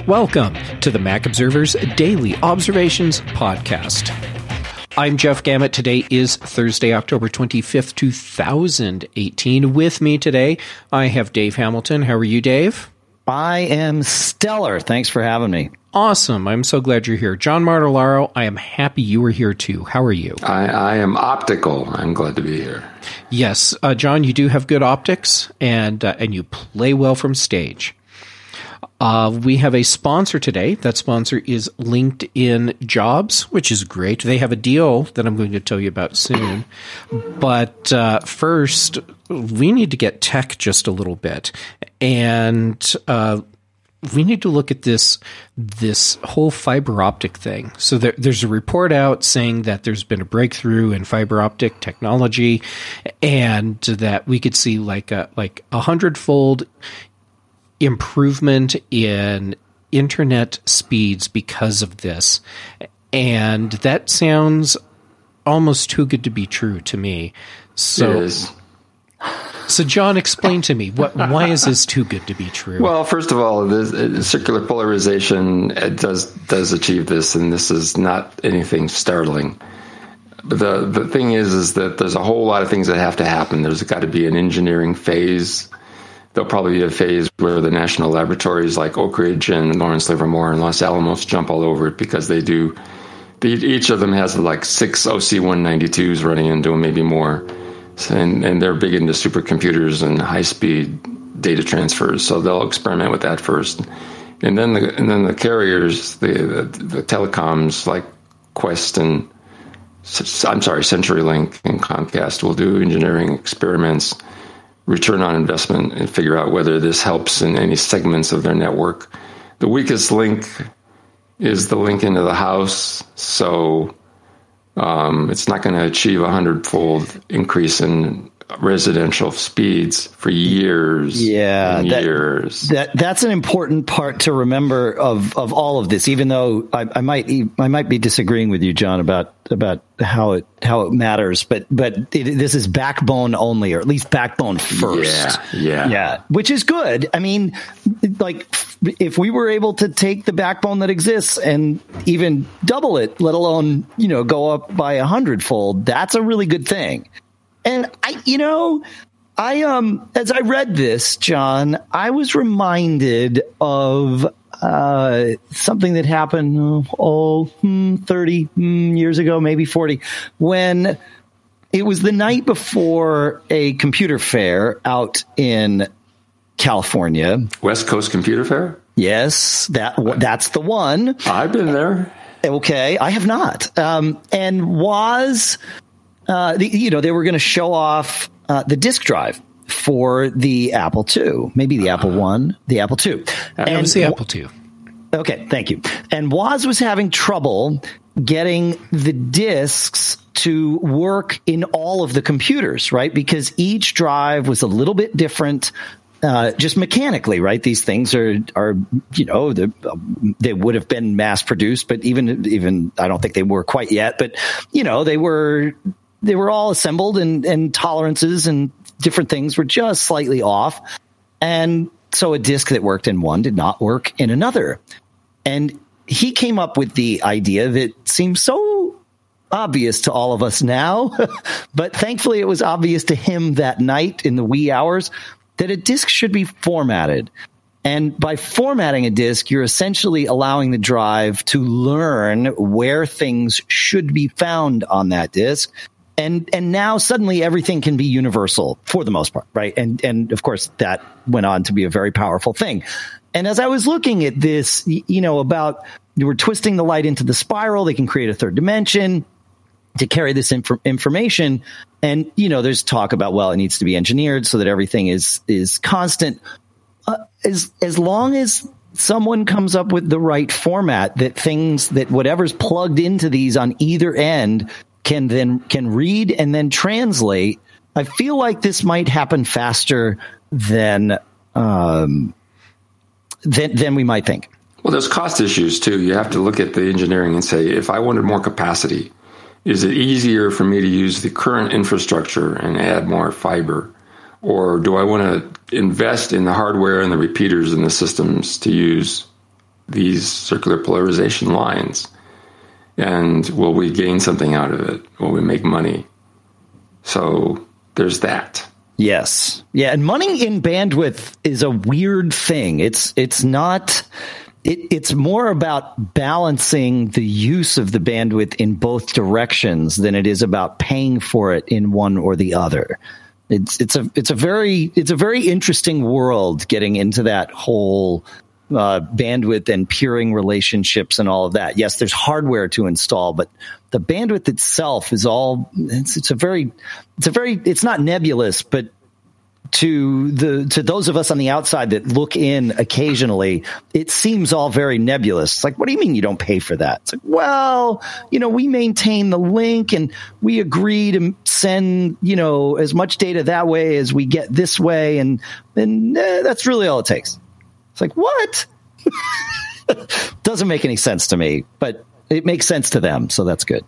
Welcome to the Mac Observer's Daily Observations Podcast. I'm Jeff Gamet. Today is Thursday, October 25th, 2018. With me today, I have Dave Hamilton. How are you, Dave? I am stellar. Thanks for having me. Awesome. I'm so glad you're here. John Martellaro, I am happy you are here too. How are you? I am optical. I'm glad to be here. Yes. John, you do have good optics, and you play well from stage. We have a sponsor today. That sponsor is LinkedIn Jobs, which is great. They have a deal that I'm going to tell you about soon. But first, we need to get tech just a little bit. And we need to look at this whole fiber optic thing. So there's a report out saying that there's been a breakthrough in fiber optic technology, and that we could see like a 100-fold improvement in internet speeds because of this. And that sounds almost too good to be true to me. So John, explain to me, why is this too good to be true? Well, first of all, the circular polarization does achieve this, and this is not anything startling. But the thing is that there's a whole lot of things that have to happen. There's got to be an engineering phase. There'll probably be a phase where the national laboratories like Oak Ridge and Lawrence Livermore and Los Alamos jump all over it, because they do. Each of them has like 6 OC192s running into them, maybe more. And they're big into supercomputers and high-speed data transfers, so they'll experiment with that first. And then the carriers, the telecoms like Qwest and CenturyLink and Comcast will do engineering experiments, return on investment, and figure out whether this helps in any segments of their network. The weakest link is the link into the house, so it's not going to achieve a 100-fold increase in residential speeds for years. Years. That's an important part to remember of all of this. Even though I might be disagreeing with you, John, about how it matters, but this is backbone only, or at least backbone first. Yeah, which is good. I mean, like, if we were able to take the backbone that exists and even double it, let alone go up by 100-fold, that's a really good thing. And I as I read this, John, I was reminded of something that happened 30 years ago, maybe 40, when it was the night before a computer fair out in California. West Coast Computer Fair? Yes, that's the one. I've been there. Okay, I have not. And was... they were going to show off the disk drive for the Apple II, maybe the Apple I, the Apple II. It was the Apple II. Okay, thank you. And Woz was having trouble getting the disks to work in all of the computers, right? Because each drive was a little bit different. Just mechanically, right? These things are they would have been mass produced, but even I don't think they were quite yet. But they were all assembled, and tolerances and different things were just slightly off. And so a disk that worked in one did not work in another. And he came up with the idea that seems so obvious to all of us now, but thankfully it was obvious to him that night in the wee hours, that a disk should be formatted. And by formatting a disk, you're essentially allowing the drive to learn where things should be found on that disk. And now suddenly everything can be universal for the most part, right? And of course that went on to be a very powerful thing. And as I was looking at this, about we're twisting the light into the spiral, they can create a third dimension to carry this information. And, there's talk about, well, it needs to be engineered so that everything is constant. As long as someone comes up with the right format, that whatever's plugged into these on either end can read and then translate, I feel like this might happen faster than we might think. Well, there's cost issues too. You have to look at the engineering and say, if I wanted more capacity, is it easier for me to use the current infrastructure and add more fiber? Or do I want to invest in the hardware and the repeaters and the systems to use these circular polarization lines? And will we gain something out of it? Will we make money? So there's that. Yes. Yeah. And money in bandwidth is a weird thing. It's not, it's more about balancing the use of the bandwidth in both directions than it is about paying for it in one or the other. It's a very interesting world getting into that whole bandwidth and peering relationships and all of that. Yes, there's hardware to install, but the bandwidth itself is all, it's not nebulous, but to those of us on the outside that look in occasionally, it seems all very nebulous. It's like, what do you mean you don't pay for that? It's like, well, we maintain the link and we agree to send, as much data that way as we get this way. And then that's really all it takes. It's like, what? Doesn't make any sense to me, but it makes sense to them. So that's good.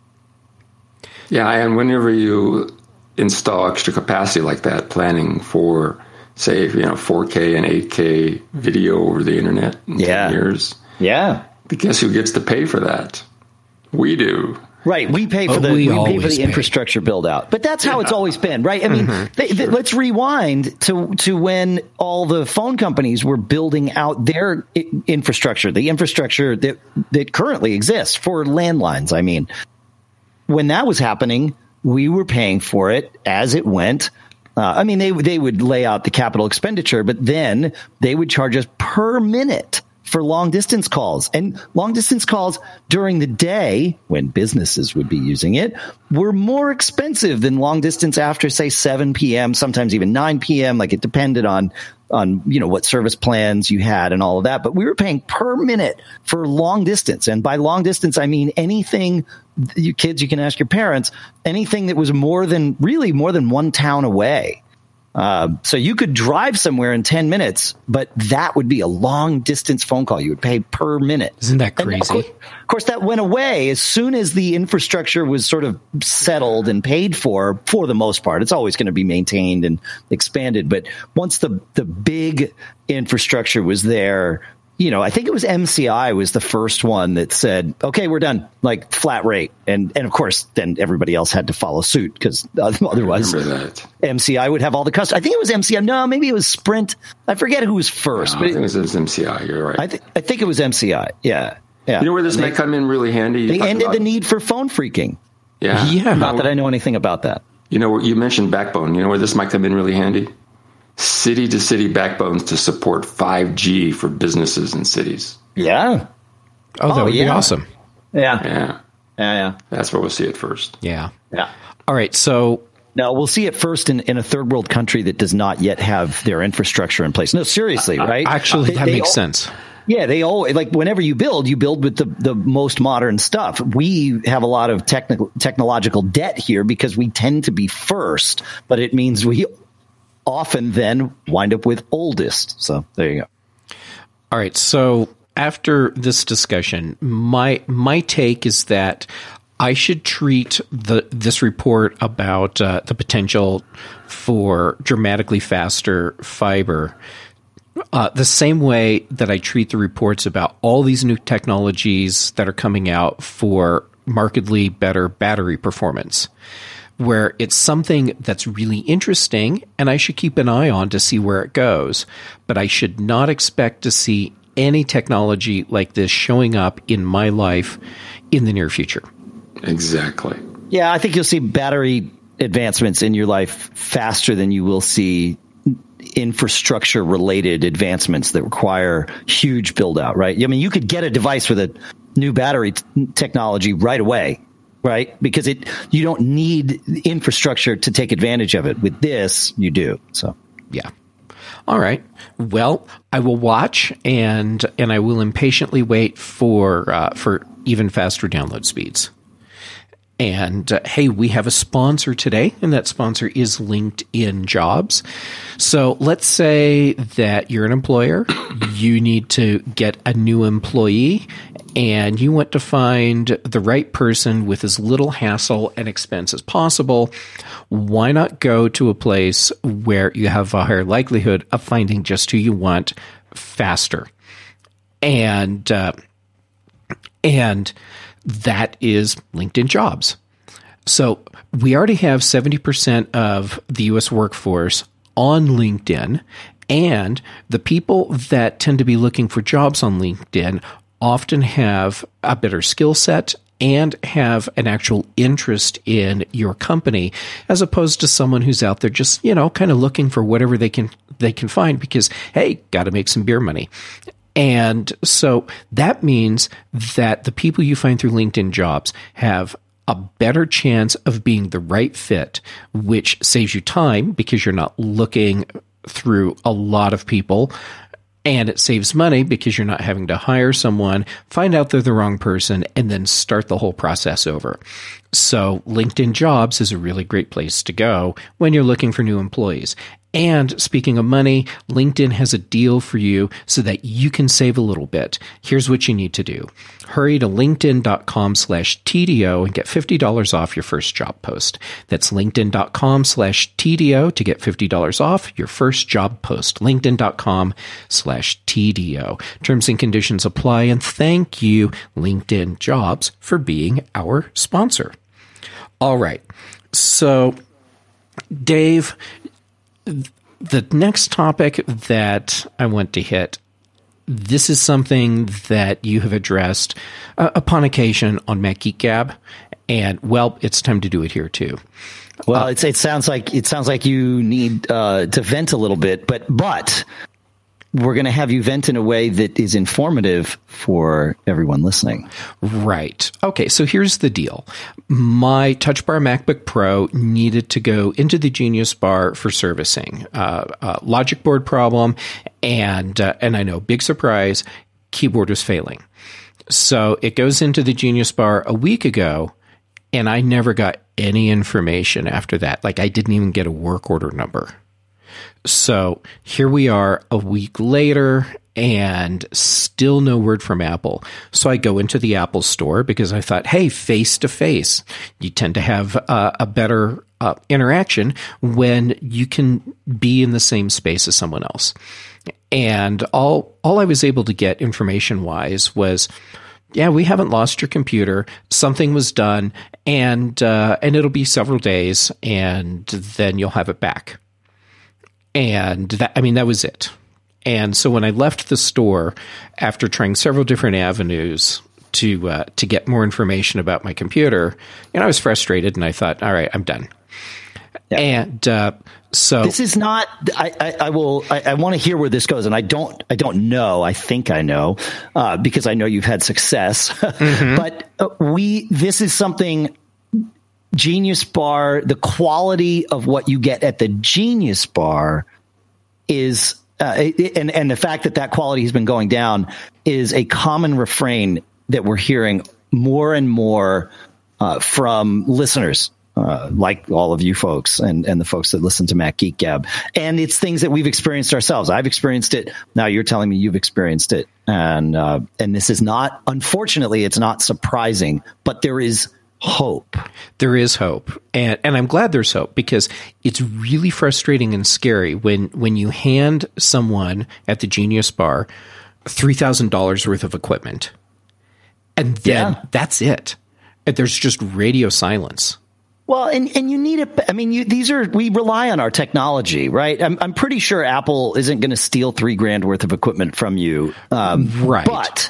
Yeah. And whenever you install extra capacity like that, planning for, say, 4K and 8K video over the internet in 10 years. Yeah. Guess who gets to pay for that? We do. Right. We pay for the infrastructure build out. But that's how it's always been, right? I mean, let's rewind to when all the phone companies were building out their infrastructure, the infrastructure that currently exists for landlines. I mean, when that was happening, we were paying for it as it went. They would lay out the capital expenditure, but then they would charge us per minute for long distance calls. And long distance calls during the day, when businesses would be using it, were more expensive than long distance after, say, 7 p.m., sometimes even 9 p.m. Like, it depended on what service plans you had and all of that. But we were paying per minute for long distance. And by long distance, I mean anything, you kids, you can ask your parents, anything that was more than one town away. So you could drive somewhere in 10 minutes, but that would be a long distance phone call. You would pay per minute. Isn't that crazy? Of course, that went away as soon as the infrastructure was sort of settled and paid for the most part. It's always going to be maintained and expanded. But once the big infrastructure was there, I think it was MCI was the first one that said, okay, we're done, like flat rate. And of course, then everybody else had to follow suit because otherwise MCI would have all the customers. I think it was MCI. No, maybe it was Sprint. I forget who was first. No, but I think it was MCI. You're right. I think it was MCI. Yeah. You know where this might come in really handy? They ended the need for phone freaking. Yeah. Not that I know anything about that. You mentioned backbone. You know where this might come in really handy? City-to-city backbones to support 5G for businesses and cities. Yeah. Oh, that would be awesome. Yeah. That's where we'll see it first. Yeah. All right. So no, we'll see it first in a third world country that does not yet have their infrastructure in place. No, seriously, right? Actually, that makes sense. Yeah, they all, like, whenever you build with the most modern stuff. We have a lot of technological debt here because we tend to be first, but it means we often then wind up with oldest. So there you go. All right. So after this discussion, my take is that I should treat this report about the potential for dramatically faster fiber the same way that I treat the reports about all these new technologies that are coming out for markedly better battery performance, where it's something that's really interesting and I should keep an eye on to see where it goes. But I should not expect to see any technology like this showing up in my life in the near future. Exactly. Yeah, I think you'll see battery advancements in your life faster than you will see infrastructure related advancements that require huge build out, right? I mean, you could get a device with a new battery technology right away, right? Because you don't need infrastructure to take advantage of it. With this, you do. So, yeah. All right. Well, I will watch and I will impatiently wait for even faster download speeds. And hey, we have a sponsor today, and that sponsor is LinkedIn Jobs. So let's say that you're an employer, you need to get a new employee, and you want to find the right person with as little hassle and expense as possible. Why not go to a place where you have a higher likelihood of finding just who you want faster? And that is LinkedIn Jobs. So we already have 70% of the U.S. workforce on LinkedIn, and the people that tend to be looking for jobs on LinkedIn often have a better skill set and have an actual interest in your company, as opposed to someone who's out there just, kind of looking for whatever they can find because, hey, got to make some beer money. And so that means that the people you find through LinkedIn Jobs have a better chance of being the right fit, which saves you time because you're not looking through a lot of people. And it saves money because you're not having to hire someone, find out they're the wrong person, and then start the whole process over. So LinkedIn Jobs is a really great place to go when you're looking for new employees. And speaking of money, LinkedIn has a deal for you so that you can save a little bit. Here's what you need to do. Hurry to linkedin.com/TDO and get $50 off your first job post. That's linkedin.com/TDO to get $50 off your first job post. linkedin.com/TDO. Terms and conditions apply. And thank you, LinkedIn Jobs, for being our sponsor. All right. So, Dave, the next topic that I want to hit, this is something that you have addressed upon occasion on Mac Geek Gab, and well, it's time to do it here too. Well, it sounds like you need to vent a little bit, but we're going to have you vent in a way that is informative for everyone listening. Right. Okay, so here's the deal. My Touch Bar MacBook Pro needed to go into the Genius Bar for servicing. Logic board problem, and I know, big surprise, keyboard was failing. So it goes into the Genius Bar a week ago, and I never got any information after that. Like, I didn't even get a work order number. So here we are a week later and still no word from Apple. So I go into the Apple store because I thought, hey, face to face, you tend to have a better interaction when you can be in the same space as someone else. And all I was able to get information wise was, yeah, we haven't lost your computer. Something was done, and it'll be several days, and then you'll have it back. And that was it. And so when I left the store after trying several different avenues to get more information about my computer, I was frustrated and I thought, all right, I'm done. Yeah. And so this is not. I want to hear where this goes, and I don't know. I think I know because I know you've had success. Mm-hmm. But this is something. Genius Bar, the quality of what you get at the Genius Bar is, and the fact that quality has been going down is a common refrain that we're hearing more and more from listeners, like all of you folks and the folks that listen to Mac Geek Gab. And it's things that we've experienced ourselves. I've experienced it. Now you're telling me you've experienced it. And this is not, unfortunately, it's not surprising, but there is hope. There is hope. And I'm glad there's hope, because it's really frustrating and scary when you hand someone at the Genius Bar $3,000 worth of equipment, and then that's it. There's just radio silence. Well, and you need it. I mean, we rely on our technology, right? I'm pretty sure Apple isn't going to steal $3,000 worth of equipment from you, right? But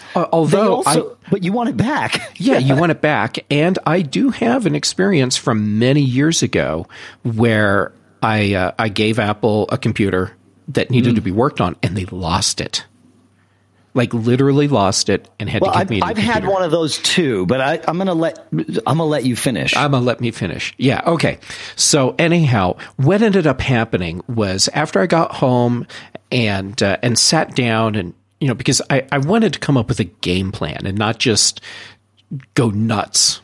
but you want it back. Yeah, you want it back. And I do have an experience from many years ago where I gave Apple a computer that needed to be worked on, and they lost it. Like, literally lost it and had to give me a new computer. I've had one of those too, but I'm gonna let you finish. Let me finish. Yeah, okay. So anyhow, what ended up happening was, after I got home and sat down, and because I wanted to come up with a game plan and not just go nuts.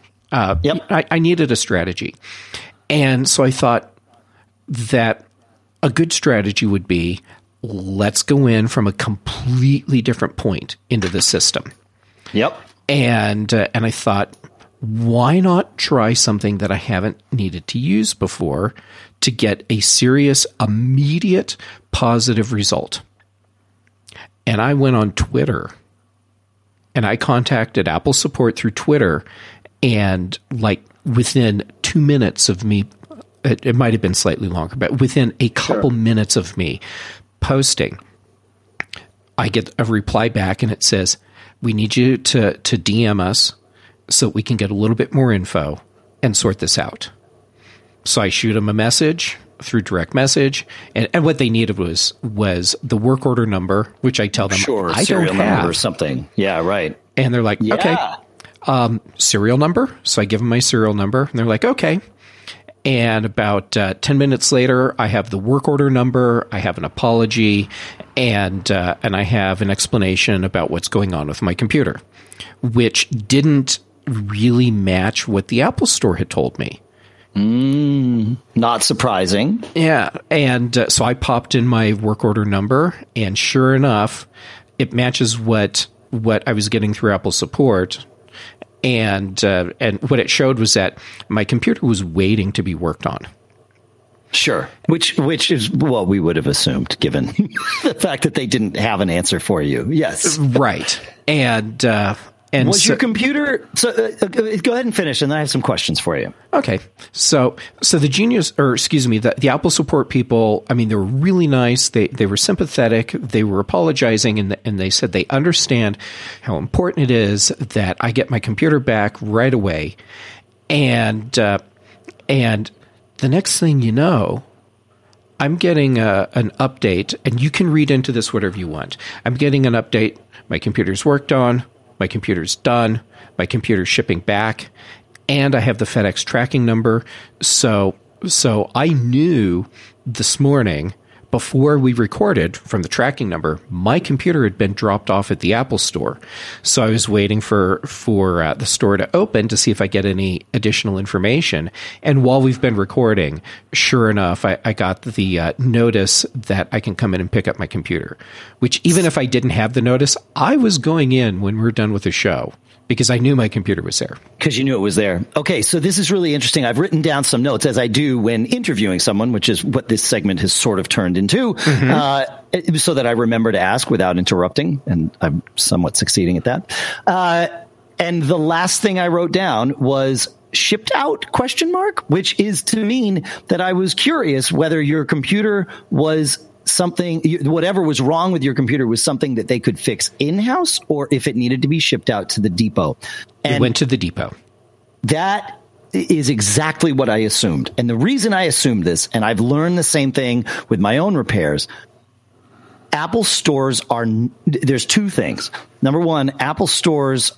I needed a strategy, and so I thought that a good strategy would be, let's go in from a completely different point into the system. Yep. And I thought, why not try something that I haven't needed to use before to get a serious, immediate, positive result? And I went on Twitter and I contacted Apple support through Twitter, and like within 2 minutes of me, it might have been slightly longer, but within a couple minutes of me posting, I get a reply back and it says, we need you to DM us so we can get a little bit more info and sort this out. So I shoot them a message through direct message, and what they needed was the work order number, which I tell them I don't have, or something. Yeah, right. And they're like, okay, serial number. So I give them my serial number, and they're like, okay. And about 10 minutes later, I have the work order number, I have an apology, and I have an explanation about what's going on with my computer, which didn't really match what the Apple Store had told me. Not surprising. Yeah, and so I popped in my work order number, and sure enough, it matches what I was getting through Apple support. And what it showed was that my computer was waiting to be worked on. Sure. Which is what we would have assumed, given the fact that they didn't have an answer for you. Yes. Right. And was your computer? So go ahead and finish, and then I have some questions for you. Okay. So the Apple support people, I mean, they were really nice. They were sympathetic. They were apologizing, and they said they understand how important it is that I get my computer back right away. And the next thing you know, I'm getting an update, and you can read into this whatever you want. I'm getting an update. My computer's worked on. My computer's done. My computer's shipping back. And I have the FedEx tracking number. So I knew this morning, before we recorded, from the tracking number, my computer had been dropped off at the Apple Store. So I was waiting for the store to open to see if I get any additional information. And while we've been recording, sure enough, I got the notice that I can come in and pick up my computer, which even if I didn't have the notice, I was going in when we were done with the show, because I knew my computer was there. Because you knew it was there. Okay, so this is really interesting. I've written down some notes, as I do when interviewing someone, which is what this segment has sort of turned into, so that I remember to ask without interrupting, and I'm somewhat succeeding at that. And the last thing I wrote down was shipped out, ? Which is to mean that I was curious whether your computer was something, whatever was wrong with your computer was something that they could fix in-house, or if it needed to be shipped out to the depot. And it went to the depot. That is exactly what I assumed. And the reason I assumed this, and I've learned the same thing with my own repairs, Apple stores there's two things. Number one, Apple stores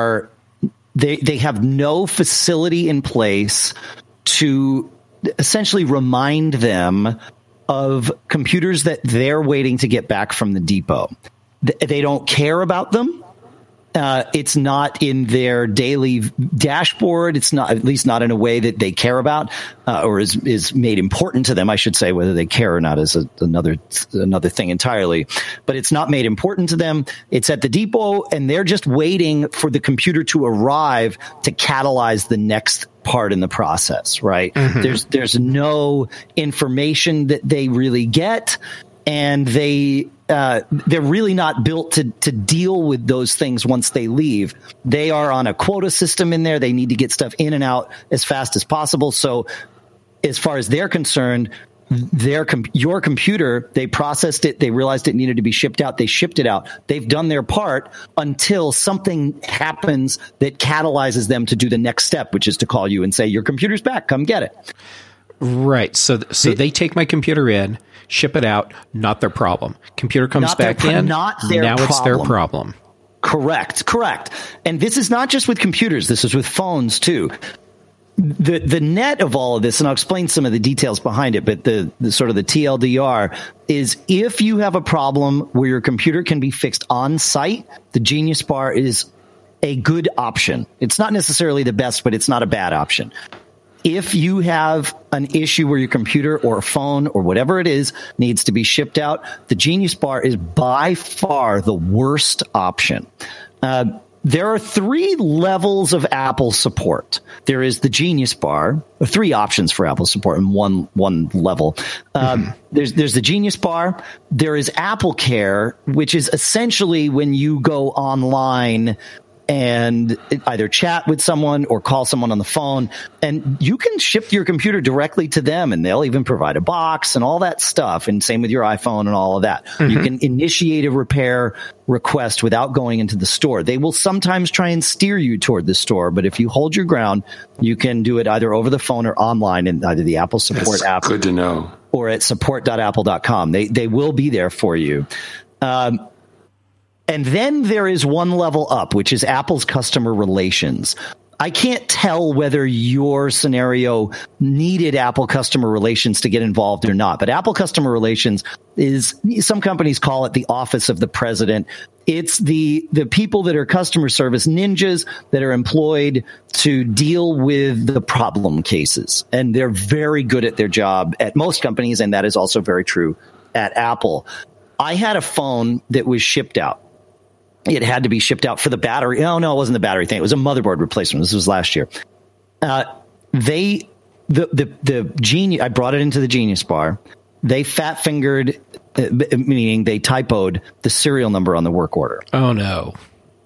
they have no facility in place to essentially remind them of computers that they're waiting to get back from the depot. They don't care about them. It's not in their daily dashboard. It's not, at least not in a way that they care about, or is made important to them. I should say, whether they care or not is another thing entirely. But it's not made important to them. It's at the depot, and they're just waiting for the computer to arrive to catalyze the next part in the process, right? Mm-hmm. There's no information that they really get, and they're really not built to deal with those things once they leave. They are on a quota system in there. They need to get stuff in and out as fast as possible. So as far as they're concerned, your computer, they processed it, they realized it needed to be shipped out, they shipped it out. They've done their part until something happens that catalyzes them to do the next step, which is to call you and say, your computer's back, come get it. Right. So they take my computer in, ship it out, not their problem. Computer comes back in, now it's their problem. Correct. And this is not just with computers, this is with phones too. The net of all of this, and I'll explain some of the details behind it, but the sort of the TLDR is, if you have a problem where your computer can be fixed on site, the Genius Bar is a good option. It's not necessarily the best, but it's not a bad option. If you have an issue where your computer or phone or whatever it is needs to be shipped out, the Genius Bar is by far the worst option. there are 3 levels of Apple support. There is the Genius Bar, 3 options for Apple support in one level. There's the Genius Bar. There is Apple Care, which is essentially when you go online and either chat with someone or call someone on the phone, and you can ship your computer directly to them, and they'll even provide a box and all that stuff. And same with your iPhone and all of that. You can initiate a repair request without going into the store. They will sometimes try and steer you toward the store, but if you hold your ground, you can do it either over the phone or online in either the Apple Support app. Good to know. Or at support.apple.com. They will be there for you. And then there is one level up, which is Apple's customer relations. I can't tell whether your scenario needed Apple customer relations to get involved or not, but Apple customer relations is, some companies call it the office of the president. It's the people that are customer service ninjas that are employed to deal with the problem cases. And they're very good at their job at most companies, and that is also very true at Apple. I had a phone that was shipped out. It had to be shipped out for the battery. Oh, no, it wasn't the battery thing. It was a motherboard replacement. This was last year. The Genius, I brought it into the Genius Bar. They fat fingered, meaning they typoed the serial number on the work order. Oh, no.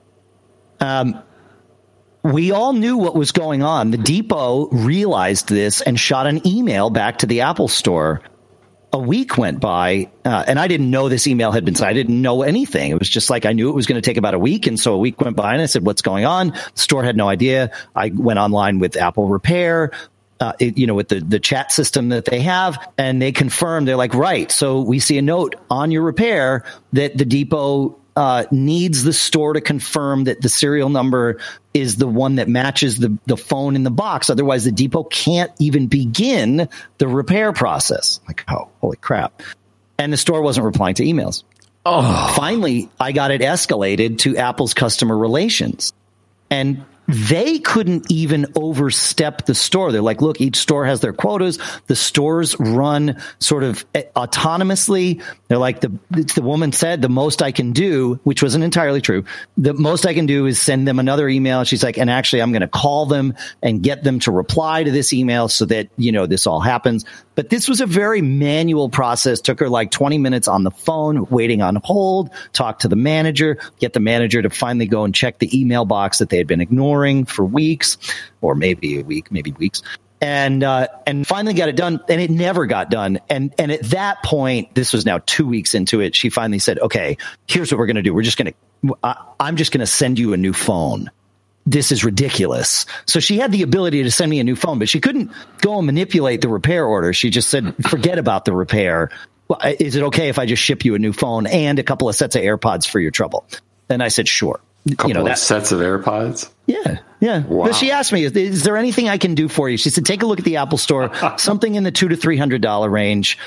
We all knew what was going on. The depot realized this and shot an email back to the Apple Store. A week went by, and I didn't know this email had been sent. I didn't know anything. It was just like I knew it was going to take about a week, and so a week went by, and I said, what's going on? The store had no idea. I went online with Apple Repair, with the chat system that they have, and they confirmed. They're like, right, so we see a note on your repair that the depot needs the store to confirm that the serial number is the one that matches the phone in the box. Otherwise, the depot can't even begin the repair process. Like, oh, holy crap. And the store wasn't replying to emails. Oh. Finally, I got it escalated to Apple's customer relations. And they couldn't even overstep the store. They're like, look, each store has their quotas. The stores run sort of autonomously. They're like, the woman said, the most I can do, which wasn't entirely true. The most I can do is send them another email. She's like, and actually, I'm going to call them and get them to reply to this email so that, this all happens. But this was a very manual process. Took her like 20 minutes on the phone, waiting on hold, talk to the manager, get the manager to finally go and check the email box that they had been ignoring for weeks, or maybe a week, maybe weeks. And finally got it done, and it never got done. And at that point, this was now 2 weeks into it, she finally said, okay, here's what we're going to do. I'm just going to send you a new phone. This is ridiculous. So she had the ability to send me a new phone, but she couldn't go and manipulate the repair order. She just said, forget about the repair. Well, is it okay if I just ship you a new phone and a couple of sets of AirPods for your trouble? And I said, sure. Couple of sets of AirPods? Yeah. Wow. But she asked me, is there anything I can do for you? She said, take a look at the Apple Store, something in the $200 to $300 range,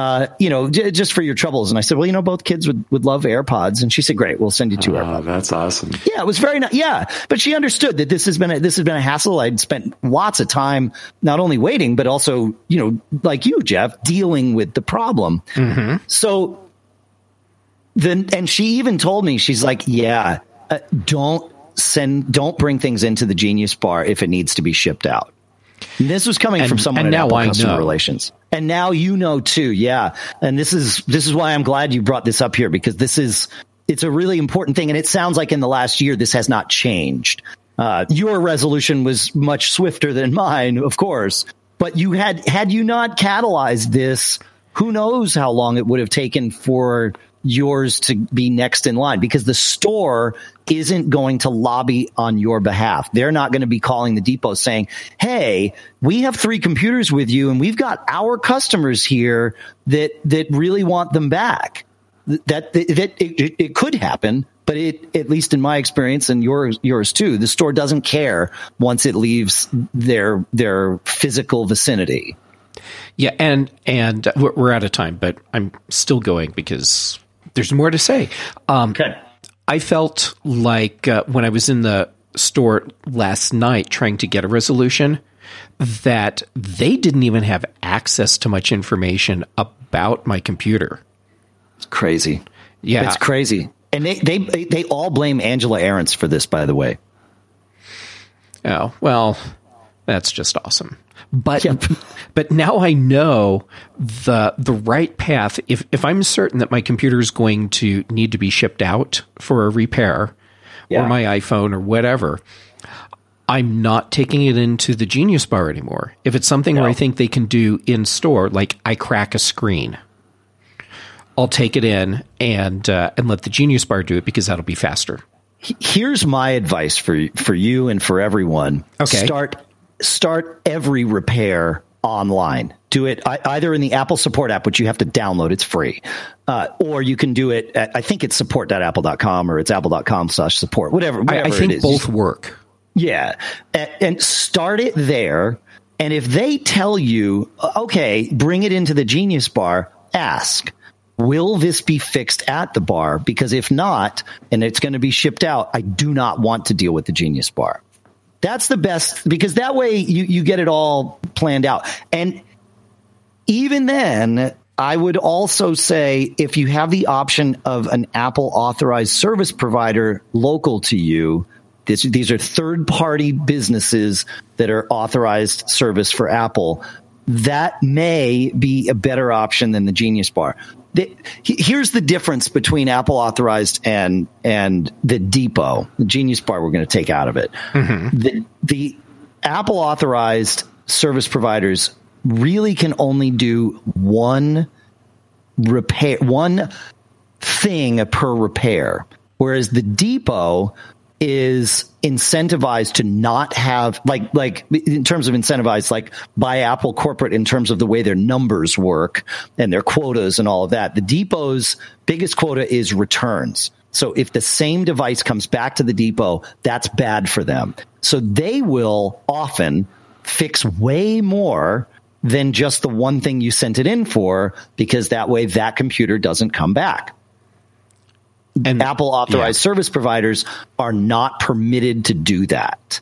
just for your troubles. And I said, well, both kids would love AirPods. And she said, great, we'll send you 2 AirPods. That's awesome. Yeah, it was very nice. Yeah. But she understood that this has been a hassle. I'd spent lots of time not only waiting, but also, like you, Jeff, dealing with the problem. Mm-hmm. So and she even told me, she's like, yeah, don't bring things into the Genius Bar if it needs to be shipped out. And this was coming from someone at Apple Customer Relations. And now you know too, yeah. And this is why I'm glad you brought this up here, because it's a really important thing. And it sounds like in the last year, this has not changed. Your resolution was much swifter than mine, of course. But you had you not catalyzed this, who knows how long it would have taken for yours to be next in line, because the store isn't going to lobby on your behalf. They're not going to be calling the depot saying, hey, we have 3 computers with you and we've got our customers here that really want them back. It could happen, but at least in my experience and yours too, the store doesn't care once it leaves their physical vicinity. Yeah. And we're out of time, but I'm still going because there's more to say. Okay. I felt like when I was in the store last night trying to get a resolution, that they didn't even have access to much information about my computer. It's crazy. Yeah. It's crazy. And they all blame Angela Ahrendts for this, by the way. Oh, well, that's just awesome. But but now I know the right path. If I'm certain that my computer is going to need to be shipped out for a repair, or my iPhone or whatever, I'm not taking it into the Genius Bar anymore. If it's something where I think they can do in store, like I crack a screen, I'll take it in and let the Genius Bar do it, because that'll be faster. Here's my advice for you and for everyone. Okay. Start every repair online. Do it either in the Apple Support app, which you have to download. It's free. Or you can do it at, I think it's support.apple.com, or it's apple.com/support, whatever I think it is. Both work. Yeah. And start it there. And if they tell you, okay, bring it into the Genius Bar, ask, will this be fixed at the bar? Because if not, and it's going to be shipped out, I do not want to deal with the Genius Bar. That's the best, because that way you get it all planned out. And even then, I would also say, if you have the option of an Apple authorized service provider local to you, these are third-party businesses that are authorized service for Apple, that may be a better option than the Genius Bar. Here's the difference between Apple authorized and the Depot. The Genius Bar we're going to take out of it. Mm-hmm. The Apple authorized service providers really can only do one thing per repair, whereas the Depot is incentivized to not have, like in terms of incentivized, like by Apple corporate in terms of the way their numbers work and their quotas and all of that. The Depot's biggest quota is returns. So if the same device comes back to the Depot, that's bad for them. So they will often fix way more than just the one thing you sent it in for, because that way that computer doesn't come back. And Apple authorized service providers are not permitted to do that.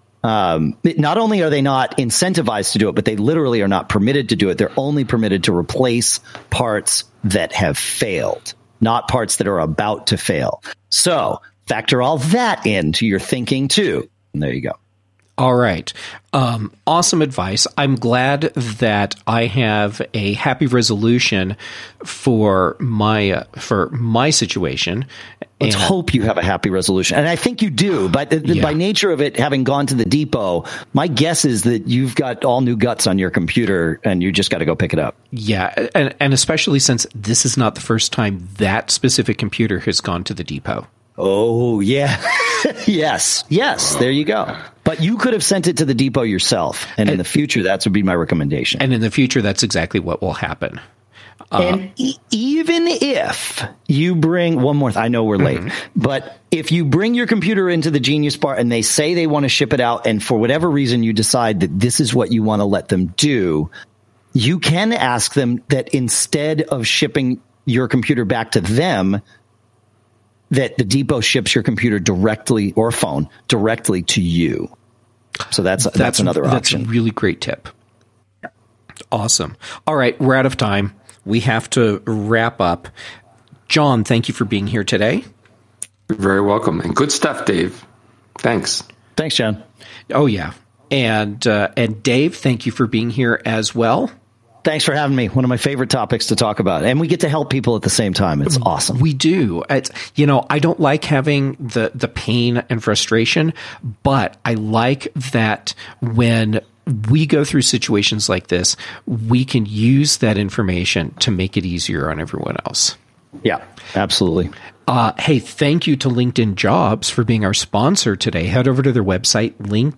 Not only are they not incentivized to do it, but they literally are not permitted to do it. They're only permitted to replace parts that have failed, not parts that are about to fail. So factor all that into your thinking too. And there you go. All right. Awesome advice. I'm glad that I have a happy resolution for my situation. Let's hope you have a happy resolution. And I think you do, but by nature of it having gone to the Depot, my guess is that you've got all new guts on your computer and you just got to go pick it up. Yeah. And especially since this is not the first time that specific computer has gone to the Depot. Oh, yeah. Yes. There you go. But you could have sent it to the Depot yourself. And in the future, that would be my recommendation. And in the future, that's exactly what will happen. And even if you bring one more, I know we're late, but if you bring your computer into the Genius Bar and they say they want to ship it out, and for whatever reason you decide that this is what you want to let them do, you can ask them that instead of shipping your computer back to them, that the Depot ships your computer directly, or phone directly to you. So that's another option. That's a really great tip. Awesome. All right, we're out of time. We have to wrap up. John, thank you for being here today. You're very welcome. And good stuff, Dave. Thanks. Thanks, John. Oh, yeah. And Dave, thank you for being here as well. Thanks for having me. One of my favorite topics to talk about. And we get to help people at the same time. It's awesome. We do. I don't like having the pain and frustration, but I like that when we go through situations like this, we can use that information to make it easier on everyone else. Yeah, absolutely. Hey, thank you to LinkedIn Jobs for being our sponsor today. Head over to their website,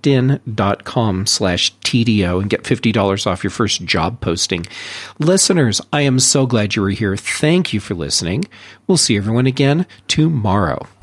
linkedin.com/TDO, and get $50 off your first job posting. Listeners, I am so glad you were here. Thank you for listening. We'll see everyone again tomorrow.